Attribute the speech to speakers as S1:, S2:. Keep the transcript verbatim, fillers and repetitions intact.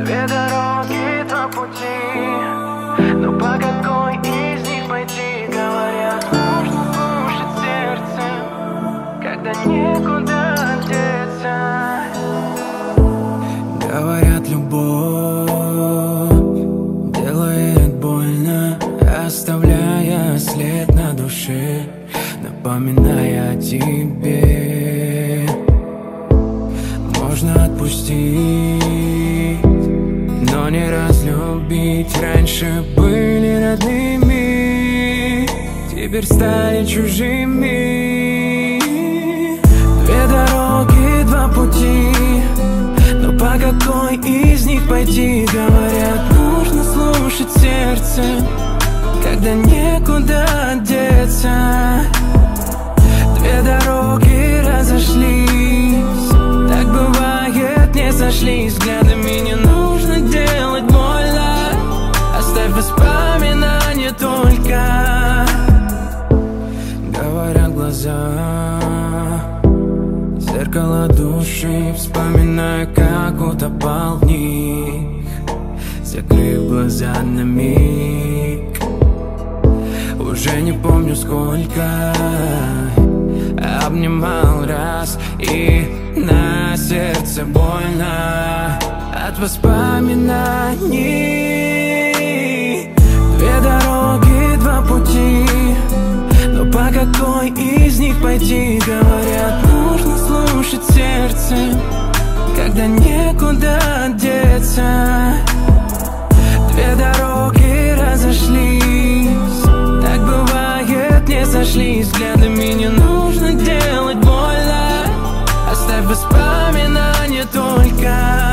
S1: Две дороги, два пути, но по какой из них пойти? Говорят, нужно слушать сердце, когда некуда деться.
S2: Говорят, любовь делает больно, оставляя след на душе, напоминая о тебе. Можно отпустить, но не разлюбить. Раньше были родными, теперь стали чужими. Две дороги, два пути, но по какой из них пойти? Говорят, нужно слушать сердце, когда некуда деться. Две дороги разошлись, так бывает, не сошлись взглядами. Не нужно делать больно, оставь воспоминания только. Говорят глаза, зеркало души, вспоминаю, как утопал в них, закрыв глаза на миг. Уже не помню сколько обнимал раз, и на сердце больно от воспоминаний. Две дороги, два пути, но по какой из них пойти? Говорят, нужно слушать сердце, когда некуда деться. Две дороги разошлись, так бывает, не сошлись взглядами. Не нужно делать больно, оставь воспоминания только.